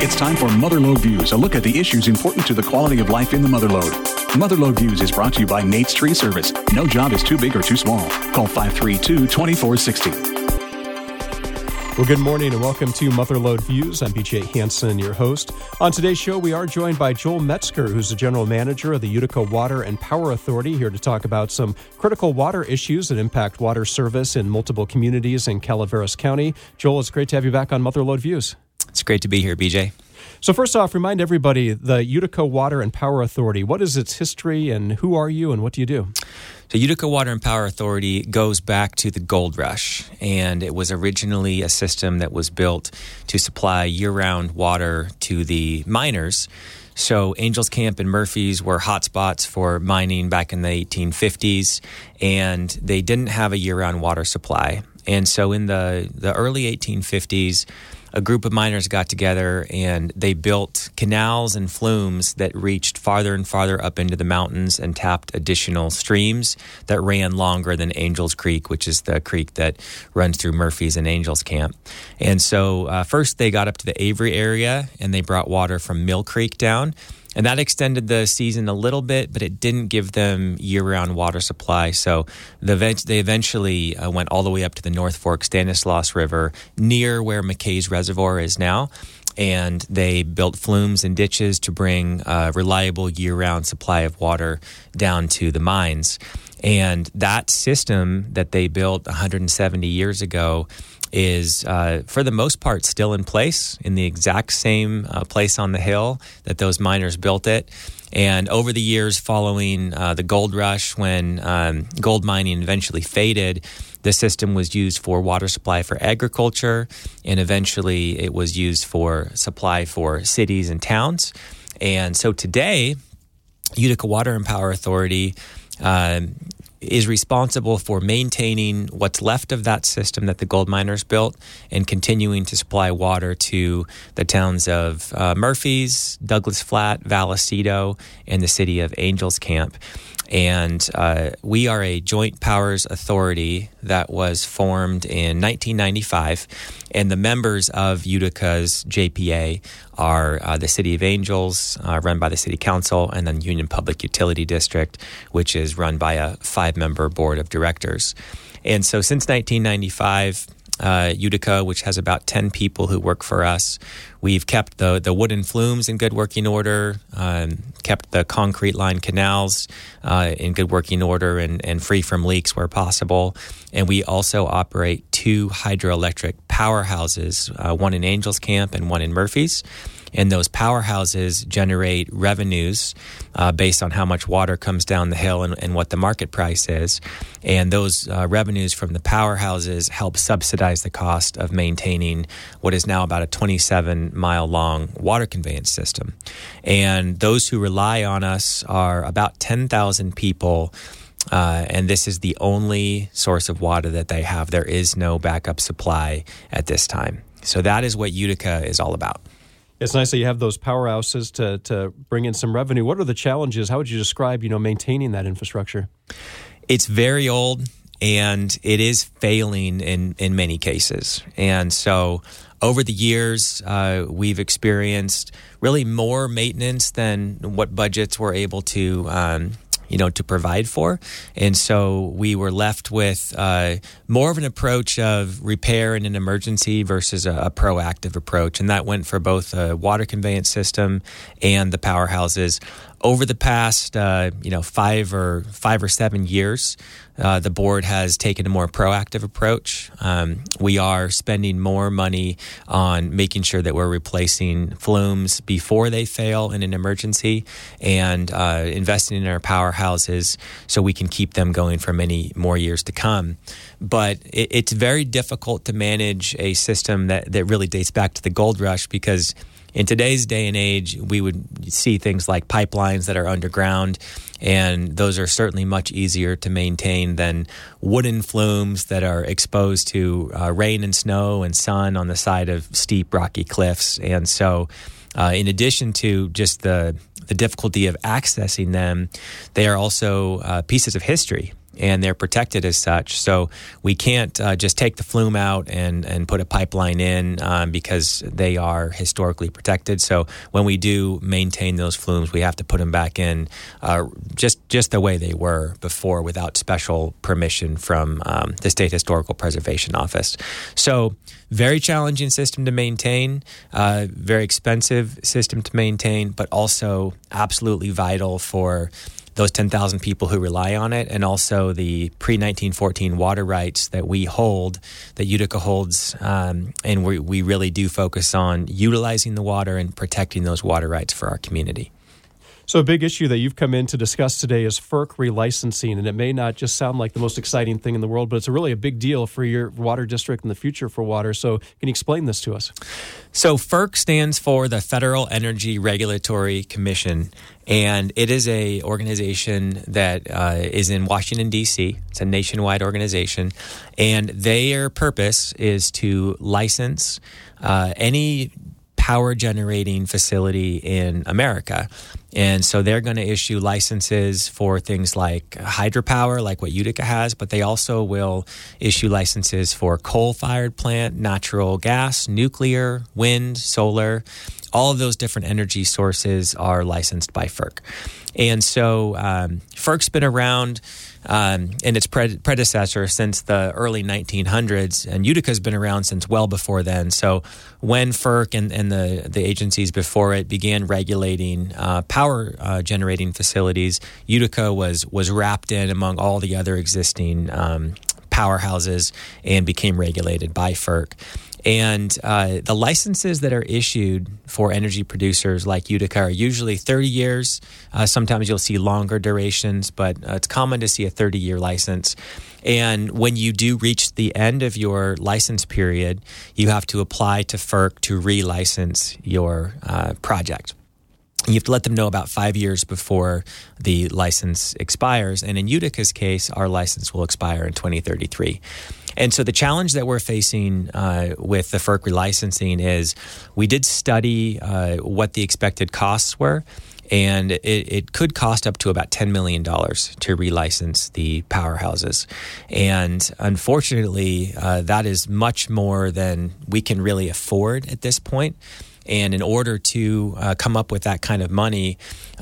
It's time for Motherlode Views, a look at the issues important to the quality of life in the Motherlode. Motherlode Views is brought to you by Nate's Tree Service. No job is too big or too small. Call 532-2460. Well, good morning and welcome to Motherlode Views. I'm BJ Hansen, your host. On today's show, we are joined by Joel Metzger, who's the general manager of the Utica Water and Power Authority, here to talk about some critical water issues that impact water service in multiple communities in Calaveras County. Joel, it's great to have you back on Motherlode Views. It's great to be here, BJ. So first off, remind everybody, the Utica Water and Power Authority, what is its history and who are you and what do you do? So Utica Water and Power Authority goes back to the gold rush, and it was originally a system that was built to supply year-round water to the miners. So Angels Camp and Murphy's were hotspots for mining back in the 1850s, and they didn't have a year-round water supply. And so in the early 1850s, a group of miners got together and they built canals and flumes that reached farther and farther up into the mountains and tapped additional streams that ran longer than Angels Creek, which is the creek that runs through Murphy's and Angels Camp. And so first they got up to the Avery area and they brought water from Mill Creek down. And that extended the season a little bit, but it didn't give them year-round water supply. So they eventually went all the way up to the North Fork Stanislaus River, near where McKay's Reservoir is now. And they built flumes and ditches to bring a reliable year-round supply of water down to the mines. And that system that they built 170 years ago is, for the most part, still in place in the exact same place on the hill that those miners built it. And over the years following the gold rush, when gold mining eventually faded, the system was used for water supply for agriculture, and eventually it was used for supply for cities and towns. And so today, Utica Water and Power Authority is responsible for maintaining what's left of that system that the gold miners built and continuing to supply water to the towns of Murphy's, Douglas Flat, Vallecito, and the city of Angels Camp. And we are a joint powers authority that was formed in 1995. And the members of Utica's JPA are the City of Angels, run by the City Council, and then Union Public Utility District, which is run by a 5-member board of directors. And so since 1995, Utica, which has about 10 people who work for us, we've kept the wooden flumes in good working order, kept the concrete line canals in good working order and free from leaks where possible. And we also operate 2 hydroelectric powerhouses, one in Angels Camp and one in Murphy's. And those powerhouses generate revenues based on how much water comes down the hill and what the market price is. And those revenues from the powerhouses help subsidize the cost of maintaining what is now about a 27-mile-long water conveyance system. And those who rely on us are about 10,000 people. And this is the only source of water that they have. There is no backup supply at this time. So that is what Utica is all about. It's nice that you have those powerhouses to bring in some revenue. What are the challenges? How would you describe, maintaining that infrastructure? It's very old, and it is failing in many cases. And so over the years, we've experienced really more maintenance than what budgets were able to to provide for. And so we were left with more of an approach of repair in an emergency versus a proactive approach. And that went for both the water conveyance system and the powerhouses. Over the past, 5 or 7 years, the board has taken a more proactive approach. We are spending more money on making sure that we're replacing flumes before they fail in an emergency and investing in our powerhouses so we can keep them going for many more years to come. But it's very difficult to manage a system that really dates back to the gold rush because in today's day and age, we would see things like pipelines that are underground, and those are certainly much easier to maintain than wooden flumes that are exposed to rain and snow and sun on the side of steep, rocky cliffs. And so in addition to just the difficulty of accessing them, they are also pieces of history. and they're protected as such. So we can't just take the flume out and put a pipeline in because they are historically protected. So when we do maintain those flumes, we have to put them back in just the way they were before without special permission from the State Historical Preservation Office. So very challenging system to maintain, very expensive system to maintain, but also absolutely vital for those 10,000 people who rely on it, and also the pre-1914 water rights that we hold, that Utica holds, and we really do focus on utilizing the water and protecting those water rights for our community. So a big issue that you've come in to discuss today is FERC relicensing, and it may not just sound like the most exciting thing in the world, but it's really a big deal for your water district and the future for water. So can you explain this to us? So FERC stands for the Federal Energy Regulatory Commission, and it is a organization that is in Washington, D.C. It's a nationwide organization, and their purpose is to license any power generating facility in America. And so they're going to issue licenses for things like hydropower, like what Utica has, but they also will issue licenses for coal-fired plant, natural gas, nuclear, wind, solar. All of those different energy sources are licensed by FERC. And so FERC's been around and its predecessor since the early 1900s, and Utica's been around since well before then. So when FERC and the agencies before it began regulating power generating facilities, Utica was wrapped in among all the other existing powerhouses and became regulated by FERC. And the licenses that are issued for energy producers like Utica are usually 30 years. Sometimes you'll see longer durations, but it's common to see a 30-year license. And when you do reach the end of your license period, you have to apply to FERC to relicense your project. You have to let them know about 5 years before the license expires. And in Utica's case, our license will expire in 2033. And so the challenge that we're facing with the FERC relicensing is we did study what the expected costs were, and it could cost up to about $10 million to relicense the powerhouses. And unfortunately, that is much more than we can really afford at this point. And in order to come up with that kind of money,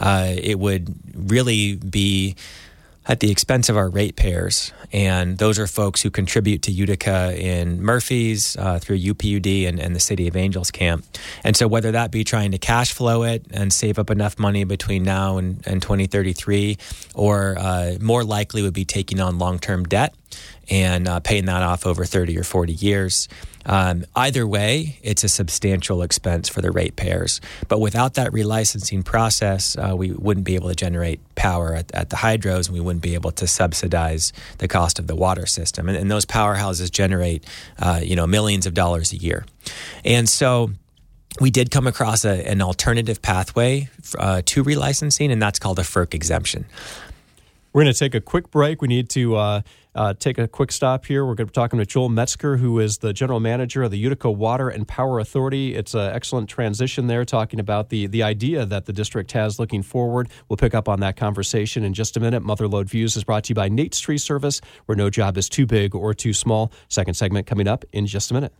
it would really be at the expense of our ratepayers. And those are folks who contribute to Utica in Murphy's through UPUD and the City of Angels Camp. And so whether that be trying to cash flow it and save up enough money between now and 2033, or more likely would be taking on long-term debt and paying that off over 30 or 40 years. Either way, it's a substantial expense for the ratepayers. But without that relicensing process, we wouldn't be able to generate power at the hydros, and we wouldn't be able to subsidize the cost of the water system. And those powerhouses generate, millions of dollars a year. And so we did come across an alternative pathway to relicensing, and that's called a FERC exemption. We're going to take a quick break. We need to take a quick stop here. We're going to be talking with Joel Metzger, who is the general manager of the Utica Water and Power Authority. It's an excellent transition there, talking about the idea that the district has looking forward. We'll pick up on that conversation in just a minute. Motherlode Views is brought to you by Nate's Tree Service, where no job is too big or too small. Second segment coming up in just a minute.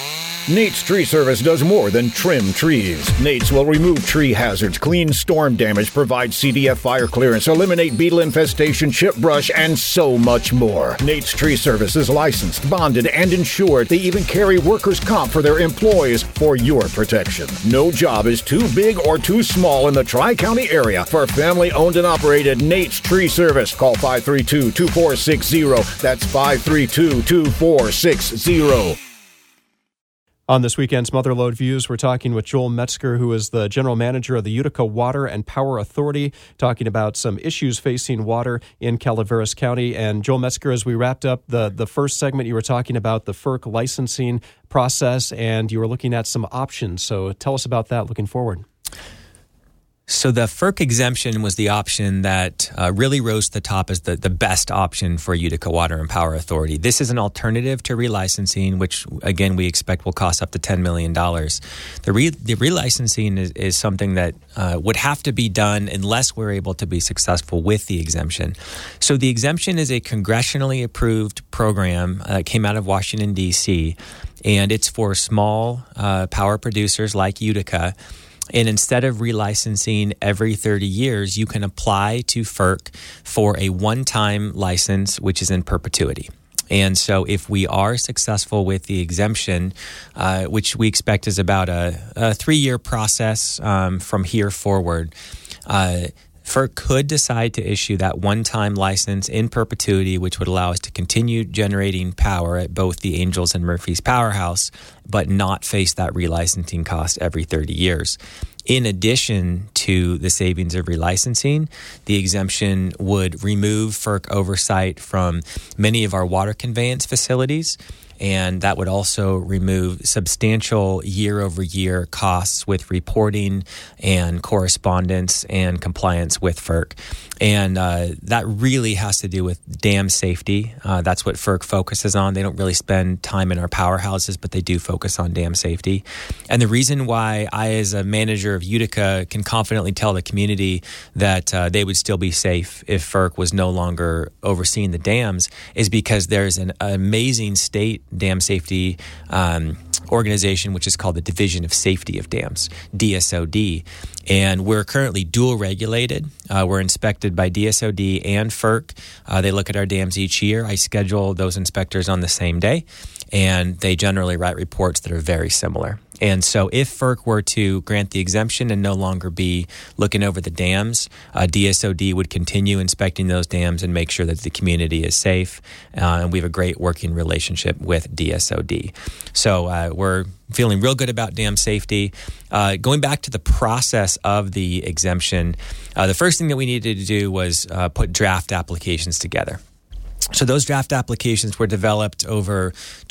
Nate's Tree Service does more than trim trees. Nate's will remove tree hazards, clean storm damage, provide CDF fire clearance, eliminate beetle infestation, chip brush, and so much more. Nate's Tree Service is licensed, bonded, and insured. They even carry workers' comp for their employees for your protection. No job is too big or too small in the Tri-County area for family-owned and operated Nate's Tree Service. Call 532-2460. That's 532-2460. On this weekend's Motherlode Views, we're talking with Joel Metzger, who is the general manager of the Utica Water and Power Authority, talking about some issues facing water in Calaveras County. And Joel Metzger, as we wrapped up the first segment, you were talking about the FERC licensing process, and you were looking at some options. So tell us about that looking forward. So the FERC exemption was the option that really rose to the top as the best option for Utica Water and Power Authority. This is an alternative to relicensing, which, again, we expect will cost up to $10 million. The relicensing is something that would have to be done unless we're able to be successful with the exemption. So the exemption is a congressionally approved program that came out of Washington, D.C., and it's for small power producers like Utica. And instead of relicensing every 30 years, you can apply to FERC for a one-time license, which is in perpetuity. And so if we are successful with the exemption, which we expect is about a 3-year process from here forward, FERC could decide to issue that one-time license in perpetuity, which would allow us to continue generating power at both the Angels and Murphy's powerhouse, but not face that relicensing cost every 30 years. In addition to the savings of relicensing, the exemption would remove FERC oversight from many of our water conveyance facilities, and that would also remove substantial year-over-year costs with reporting and correspondence and compliance with FERC. And that really has to do with dam safety. That's what FERC focuses on. They don't really spend time in our powerhouses, but they do focus on dam safety. And the reason why I, as a manager of Utica, can confidently tell the community that they would still be safe if FERC was no longer overseeing the dams is because there's an amazing state dam safety organization, which is called the Division of Safety of Dams, DSOD. And we're currently dual regulated. We're inspected by DSOD and FERC. They look at our dams each year. I schedule those inspectors on the same day, and they generally write reports that are very similar. And so if FERC were to grant the exemption and no longer be looking over the dams, DSOD would continue inspecting those dams and make sure that the community is safe. And we have a great working relationship with DSOD. So we're feeling real good about dam safety. Going back to the process of the exemption, the first thing that we needed to do was put draft applications together. So those draft applications were developed over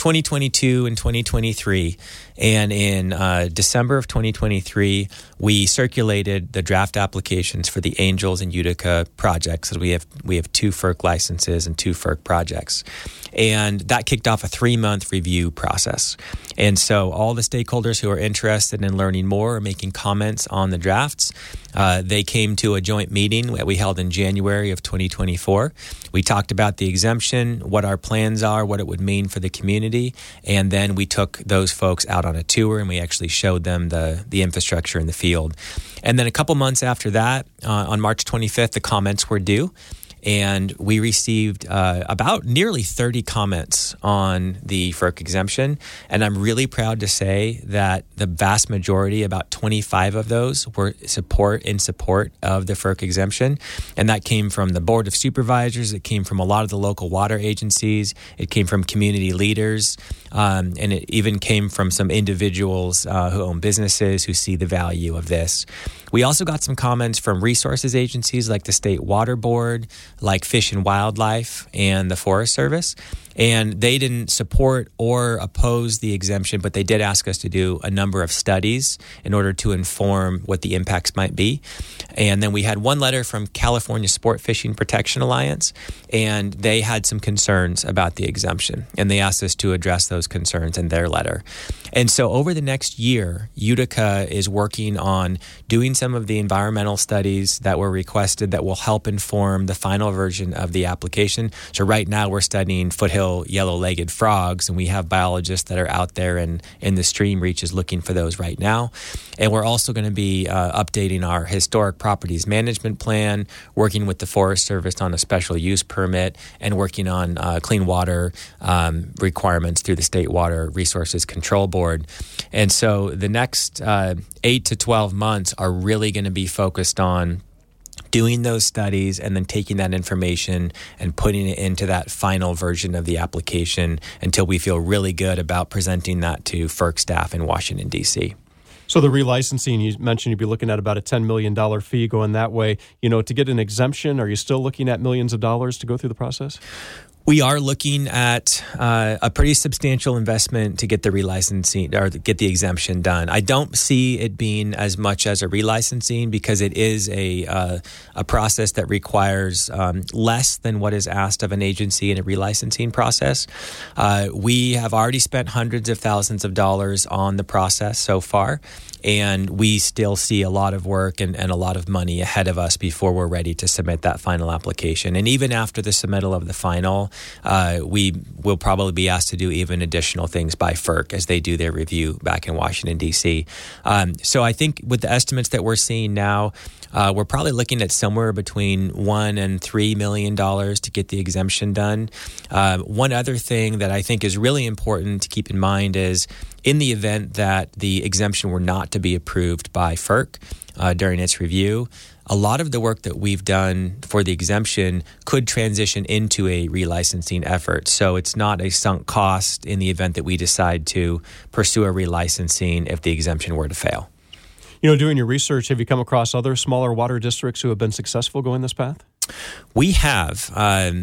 2022 and 2023. And in December of 2023, we circulated the draft applications for the Angels and Utica projects. So we have 2 FERC licenses and 2 FERC projects. And that kicked off a 3-month review process. And so all the stakeholders who are interested in learning more or making comments on the drafts, they came to a joint meeting that we held in January of 2024. We talked about the exemption, what our plans are, what it would mean for the community, and then we took those folks out on a tour and we actually showed them the infrastructure in the field. And then a couple months after that, on March 25th, the comments were due. And we received about nearly 30 comments on the FERC exemption. And I'm really proud to say that the vast majority, about 25 of those, were in support of the FERC exemption. And that came from the Board of Supervisors. It came from a lot of the local water agencies. It came from community leaders. And it even came from some individuals who own businesses who see the value of this. We also got some comments from resources agencies like the State Water Board, like Fish and Wildlife, and the Forest Service. And they didn't support or oppose the exemption, but they did ask us to do a number of studies in order to inform what the impacts might be. And then we had one letter from California Sport Fishing Protection Alliance, and they had some concerns about the exemption. And they asked us to address those concerns in their letter. And so over the next year, Utica is working on doing some of the environmental studies that were requested that will help inform the final version of the application. So right now we're studying foothill yellow-legged frogs, and we have biologists that are out there in the stream reaches looking for those right now. And we're also going to be updating our historic properties management plan, working with the Forest Service on a special use permit, and working on clean water requirements through the State Water Resources Control Board. And so the next 8 to 12 months are really going to be focused on doing those studies and then taking that information and putting it into that final version of the application until we feel really good about presenting that to FERC staff in Washington, D.C. So the relicensing, you mentioned you'd be looking at about a $10 million fee going that way. To get an exemption, are you still looking at millions of dollars to go through the process? We are looking at a pretty substantial investment to get the relicensing or get the exemption done. I don't see it being as much as a relicensing because it is a process that requires less than what is asked of an agency in a relicensing process. We have already spent hundreds of thousands of dollars on the process so far, and we still see a lot of work and a lot of money ahead of us before we're ready to submit that final application. And even after the submittal of the final, we will probably be asked to do even additional things by FERC as they do their review back in Washington, D.C. So I think with the estimates that we're seeing now, we're probably looking at somewhere between $1 and $3 million to get the exemption done. One other thing that I think is really important to keep in mind is in the event that the exemption were not to be approved by FERC during its review, a lot of the work that we've done for the exemption could transition into a relicensing effort. So it's not a sunk cost in the event that we decide to pursue a relicensing if the exemption were to fail. Doing your research, have you come across other smaller water districts who have been successful going this path? We have.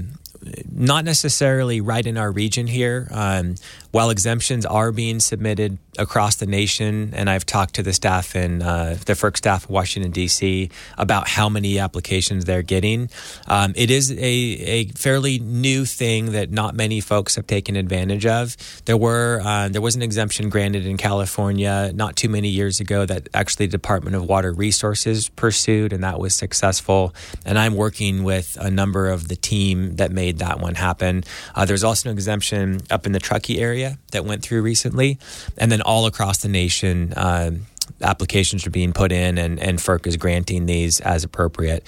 Not necessarily right in our region here. While exemptions are being submitted across the nation, and I've talked to the staff in the FERC staff in Washington, D.C. about how many applications they're getting. It is a fairly new thing that not many folks have taken advantage of. There was an exemption granted in California not too many years ago that actually the Department of Water Resources pursued, and that was successful. And I'm working with a number of the team that made that one happen. There's also an exemption up in the Truckee area that went through recently, and then all across the nation, applications are being put in, and FERC is granting these as appropriate.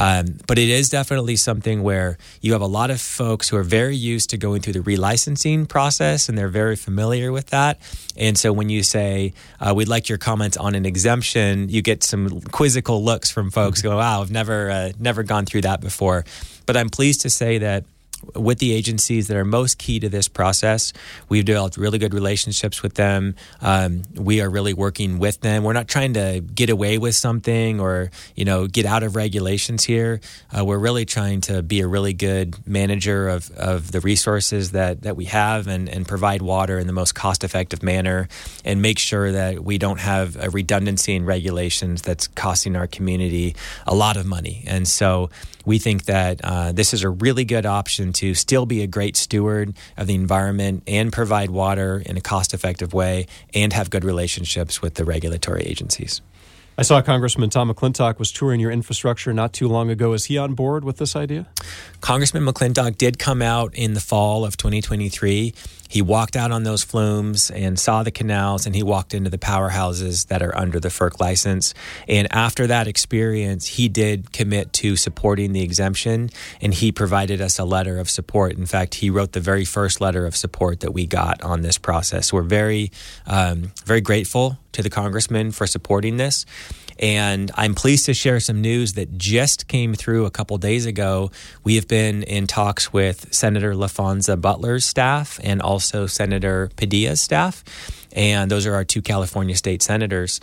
But it is definitely something where you have a lot of folks who are very used to going through the relicensing process, and they're very familiar with that. And so when you say, we'd like your comments on an exemption, you get some quizzical looks from folks going, wow, I've never gone through that before. But I'm pleased to say that with the agencies that are most key to this process, we've developed really good relationships with them. We are really working with them. We're not trying to get away with something or, get out of regulations here. We're really trying to be a really good manager of the resources that we have and provide water in the most cost-effective manner and make sure that we don't have a redundancy in regulations that's costing our community a lot of money. And so we think that this is a really good option to still be a great steward of the environment and provide water in a cost-effective way and have good relationships with the regulatory agencies. I saw Congressman Tom McClintock was touring your infrastructure not too long ago. Is he on board with this idea? Congressman McClintock did come out in the fall of 2023. He walked out on those flumes and saw the canals, and he walked into the powerhouses that are under the FERC license. And after that experience, he did commit to supporting the exemption, and he provided us a letter of support. In fact, he wrote the very first letter of support that we got on this process. We're very, very grateful to the congressman for supporting this. And I'm pleased to share some news that just came through a couple days ago. We have been in talks with Senator LaFonza Butler's staff and also Senator Padilla's staff. And those are our two California state senators.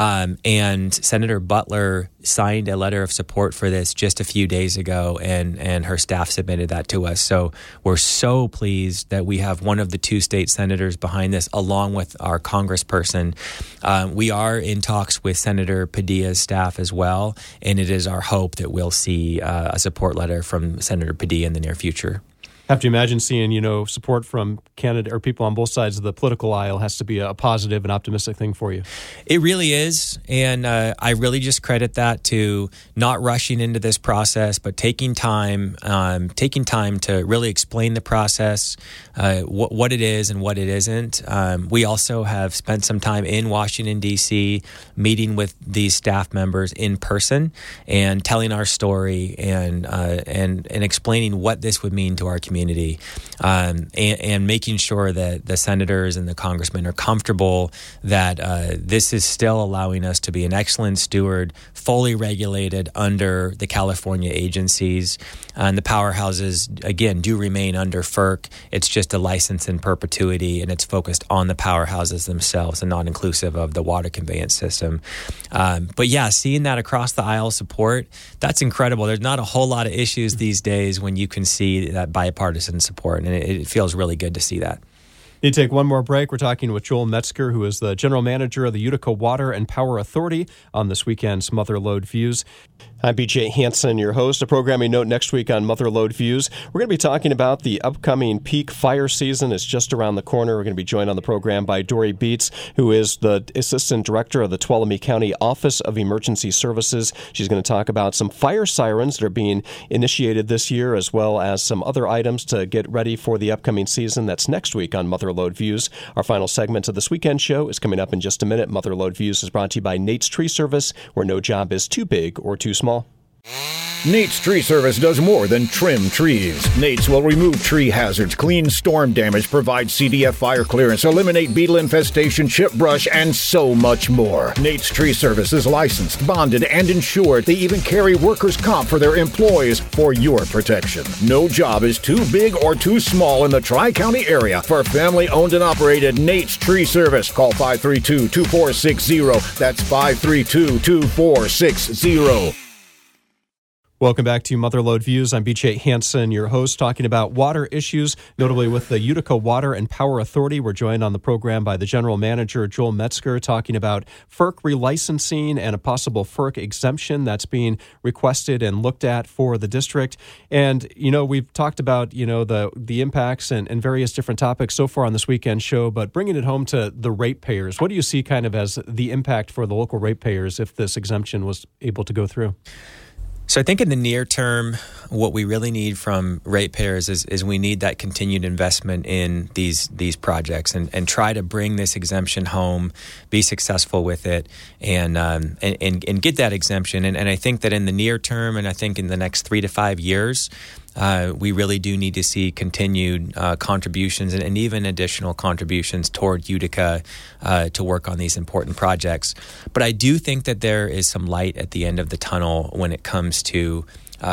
And Senator Butler signed a letter of support for this just a few days ago, and her staff submitted that to us. So we're so pleased that we have one of the two state senators behind this, along with our congressperson. We are in talks with Senator Padilla's staff as well, and it is our hope that we'll see a support letter from Senator Padilla in the near future. Have to imagine seeing, support from candidate or people on both sides of the political aisle has to be a positive and optimistic thing for you. It really is. And I really just credit that to not rushing into this process, but taking time to really explain the process, what it is and what it isn't. We also have spent some time in Washington, D.C., meeting with these staff members in person and telling our story and explaining what this would mean to our community. And making sure that the senators and the congressmen are comfortable that this is still allowing us to be an excellent steward, fully regulated under the California agencies. And the powerhouses, again, do remain under FERC. It's just a license in perpetuity, and it's focused on the powerhouses themselves and not inclusive of the water conveyance system. But yeah, seeing that across the aisle support, that's incredible. There's not a whole lot of issues these days when you can see that bipartisan bipartisan support, and it feels really good to see that. You take one more break. We're talking with Joel Metzger, who is the general manager of the Utica Water and Power Authority, on this weekend's Mother Lode Views. I'm BJ Hansen, your host. A programming note next week on Mother Lode Views. We're going to be talking about the upcoming peak fire season. It's just around the corner. We're going to be joined on the program by Dory Beets, who is the Assistant Director of the Tuolumne County Office of Emergency Services. She's going to talk about some fire sirens that are being initiated this year, as well as some other items to get ready for the upcoming season. That's next week on Mother Lode Views. Our final segment of this weekend show is coming up in just a minute. Mother Lode Views is brought to you by Nate's Tree Service, where no job is too big or too small. Nate's Tree Service does more than trim trees. Nate's will remove tree hazards, clean storm damage, provide CDF fire clearance, eliminate beetle infestation, chip brush, and so much more. Nate's Tree Service is licensed, bonded, and insured. They even carry workers' comp for their employees for your protection. No job is too big or too small in the Tri-County area for family-owned and operated Nate's Tree Service. Call 532-2460. That's 532-2460. Welcome back to Mother Lode Views. I'm BJ Hansen, your host, talking about water issues, notably with the Utica Water and Power Authority. We're joined on the program by the General Manager, Joel Metzger, talking about FERC relicensing and a possible FERC exemption that's being requested and looked at for the district. And, we've talked about, the impacts and various different topics so far on this weekend show, but bringing it home to the ratepayers, what do you see kind of as the impact for the local ratepayers if this exemption was able to go through? So I think in the near term, what we really need from ratepayers is we need that continued investment in these projects and try to bring this exemption home, be successful with it, and get that exemption. And I think that in the near term, and I think in the next 3 to 5 years, we really do need to see continued contributions and even additional contributions toward Utica to work on these important projects. But I do think that there is some light at the end of the tunnel when it comes to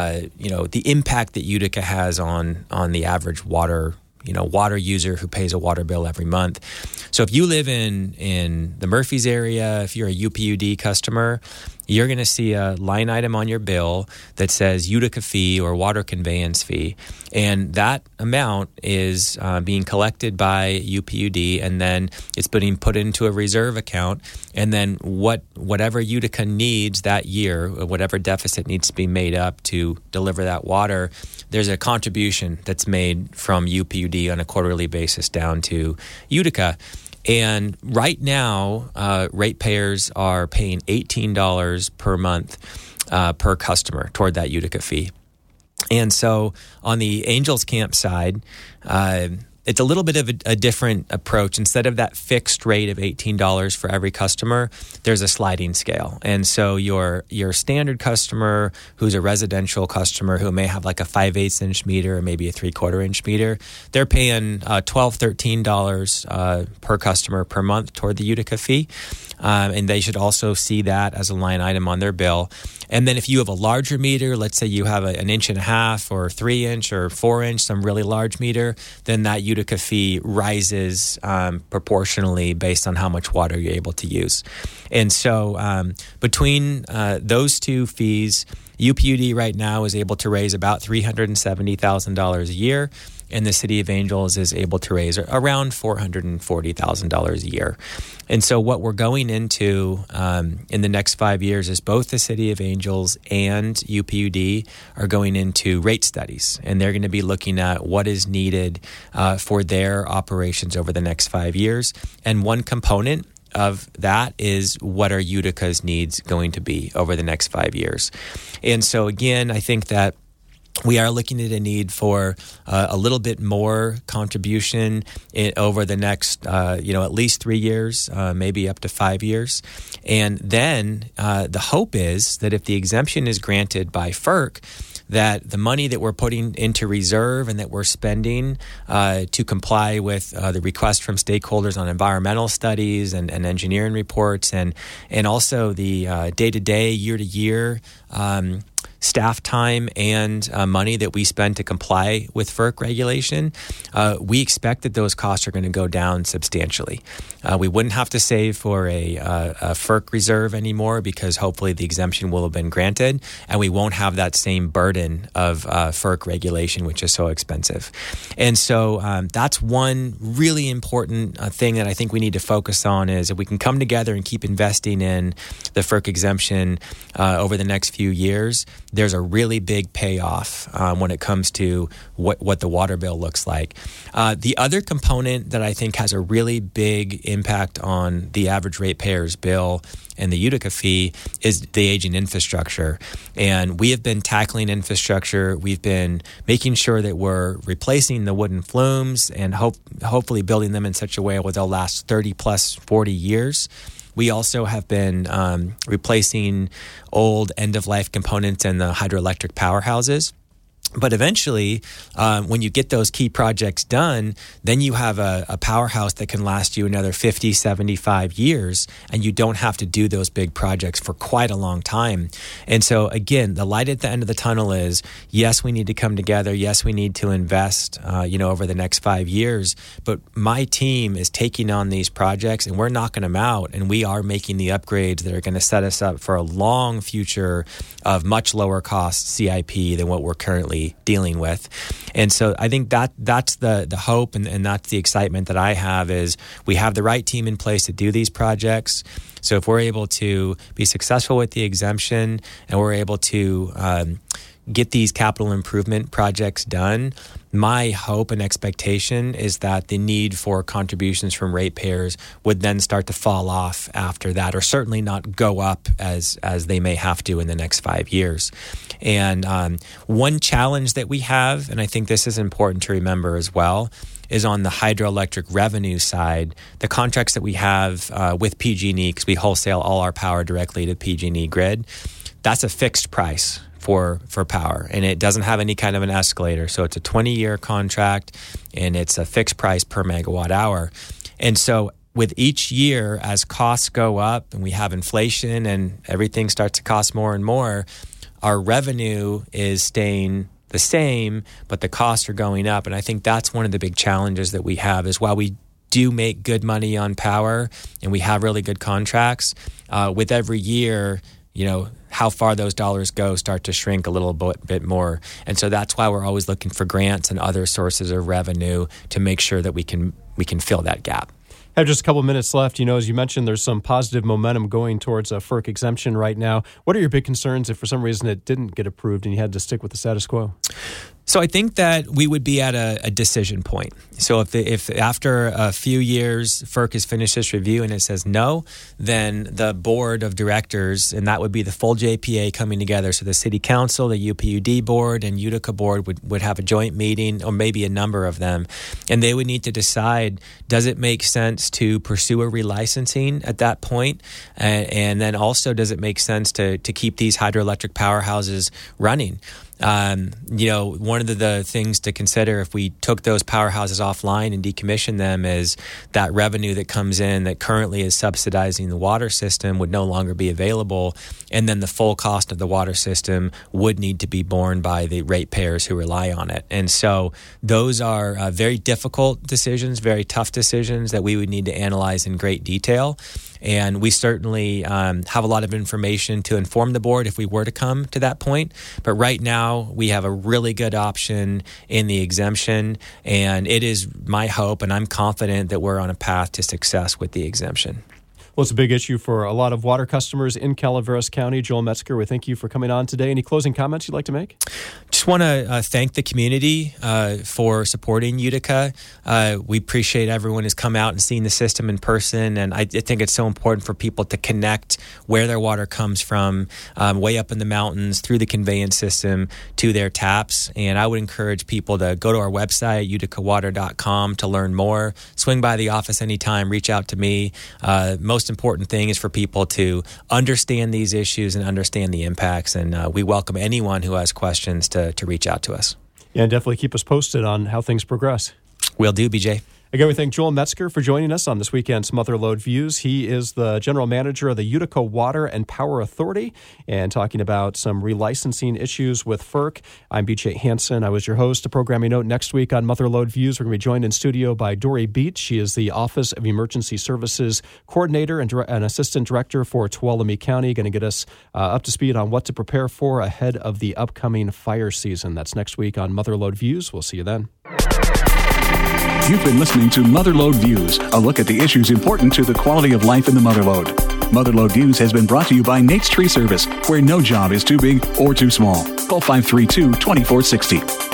the impact that Utica has on the average water user who pays a water bill every month. So if you live in the Murphys area, if you're a UPUD customer, you're going to see a line item on your bill that says Utica fee or water conveyance fee. And that amount is being collected by UPUD, and then it's being put into a reserve account. And then whatever Utica needs that year, whatever deficit needs to be made up to deliver that water, there's a contribution that's made from UPUD on a quarterly basis down to Utica. And right now, ratepayers are paying $18 per month per customer toward that Utica fee. And so on the Angels Camp side, it's a little bit of a different approach. Instead of that fixed rate of $18 for every customer, there's a sliding scale. And so your standard customer who's a residential customer who may have like a 5/8 inch meter or maybe a 3/4 inch meter, they're paying $12, $13 per customer per month toward the Utica fee. And they should also see that as a line item on their bill. And then if you have a larger meter, let's say you have an 1.5 inch or 3 inch or 4 inch, some really large meter, then that Utica fee rises proportionally based on how much water you're able to use. And so between those two fees, UPUD right now is able to raise about $370,000 a year, and the City of Angels is able to raise around $440,000 a year. And so what we're going into in the next 5 years is both the City of Angels and UPUD are going into rate studies, and they're going to be looking at what is needed for their operations over the next 5 years. And one component of that is what are Utica's needs going to be over the next 5 years. And so again, I think that we are looking at a need for a little bit more contribution over the next, at least 3 years, maybe up to 5 years. And then the hope is that if the exemption is granted by FERC, that the money that we're putting into reserve and that we're spending to comply with the request from stakeholders on environmental studies and engineering reports and also the day-to-day, year-to-year staff time and money that we spend to comply with FERC regulation, we expect that those costs are going to go down substantially. We wouldn't have to save for a FERC reserve anymore because hopefully the exemption will have been granted, and we won't have that same burden of FERC regulation, which is so expensive. And so that's one really important thing that I think we need to focus on is if we can come together and keep investing in the FERC exemption over the next few years, there's a really big payoff when it comes to what the water bill looks like. The other component that I think has a really big impact on the average ratepayer's bill and the Utica fee is the aging infrastructure. And we have been tackling infrastructure. We've been making sure that we're replacing the wooden flumes and hopefully building them in such a way where they'll last 30 plus 40 years. We also have been replacing old end-of-life components in the hydroelectric powerhouses. But eventually, when you get those key projects done, then you have a powerhouse that can last you another 50, 75 years, and you don't have to do those big projects for quite a long time. And so, again, the light at the end of the tunnel is, yes, we need to come together. Yes, we need to invest, over the next 5 years. But my team is taking on these projects, and we're knocking them out, and we are making the upgrades that are going to set us up for a long future of much lower cost CIP than what we're currently dealing with. And so I think that's the hope and that's the excitement that I have is we have the right team in place to do these projects. So if we're able to be successful with the exemption and we're able to get these capital improvement projects done, my hope and expectation is that the need for contributions from ratepayers would then start to fall off after that, or certainly not go up as they may have to in the next 5 years. And one challenge that we have, and I think this is important to remember as well, is on the hydroelectric revenue side, the contracts that we have with PG&E, because we wholesale all our power directly to PG&E grid, that's a fixed price for power, and it doesn't have any kind of an escalator. So it's a 20-year contract, and it's a fixed price per megawatt hour. And so with each year, as costs go up and we have inflation and everything starts to cost more and more, our revenue is staying the same, but the costs are going up. And I think that's one of the big challenges that we have is while we do make good money on power and we have really good contracts, with every year, how far those dollars go start to shrink a little bit more. And so that's why we're always looking for grants and other sources of revenue to make sure that we can fill that gap. I have just a couple of minutes left. As you mentioned, there's some positive momentum going towards a FERC exemption right now. What are your big concerns if for some reason it didn't get approved and you had to stick with the status quo? So I think that we would be at a decision point. So if after a few years FERC has finished this review and it says no, then the board of directors, and that would be the full JPA coming together. So the city council, the UPUD board, and Utica board would have a joint meeting, or maybe a number of them, and they would need to decide, does it make sense to pursue a relicensing at that point? And then also, does it make sense to keep these hydroelectric powerhouses running? One of the things to consider if we took those powerhouses offline and decommissioned them is that revenue that comes in that currently is subsidizing the water system would no longer be available, and then the full cost of the water system would need to be borne by the ratepayers who rely on it. And so those are very difficult decisions, very tough decisions that we would need to analyze in great detail. And we certainly have a lot of information to inform the board if we were to come to that point. But right now, we have a really good option in the exemption. And it is my hope, and I'm confident that we're on a path to success with the exemption. Well, it's a big issue for a lot of water customers in Calaveras County. Joel Metzger, we thank you for coming on today. Any closing comments you'd like to make? Just want to thank the community for supporting Utica. We appreciate everyone who's come out and seen the system in person, and I think it's so important for people to connect where their water comes from, way up in the mountains, through the conveyance system to their taps. And I would encourage people to go to our website, uticawater.com, to learn more. Swing by the office anytime, reach out to me. Most important thing is for people to understand these issues and understand the impacts, and we welcome anyone who has questions to reach out to us. Yeah, and definitely keep us posted on how things progress. Will do, BJ. Again, we thank Joel Metzger for joining us on this weekend's Motherlode Views. He is the general manager of the Utica Water and Power Authority and talking about some relicensing issues with FERC. I'm BJ Hansen. I was your host. A programming note: next week on Motherlode Views, we're going to be joined in studio by Dory Beach. She is the Office of Emergency Services Coordinator and Assistant Director for Tuolumne County, going to get us up to speed on what to prepare for ahead of the upcoming fire season. That's next week on Motherlode Views. We'll see you then. You've been listening to Motherlode Views, a look at the issues important to the quality of life in the Motherlode. Motherlode Views has been brought to you by Nate's Tree Service, where no job is too big or too small. Call 532-2460.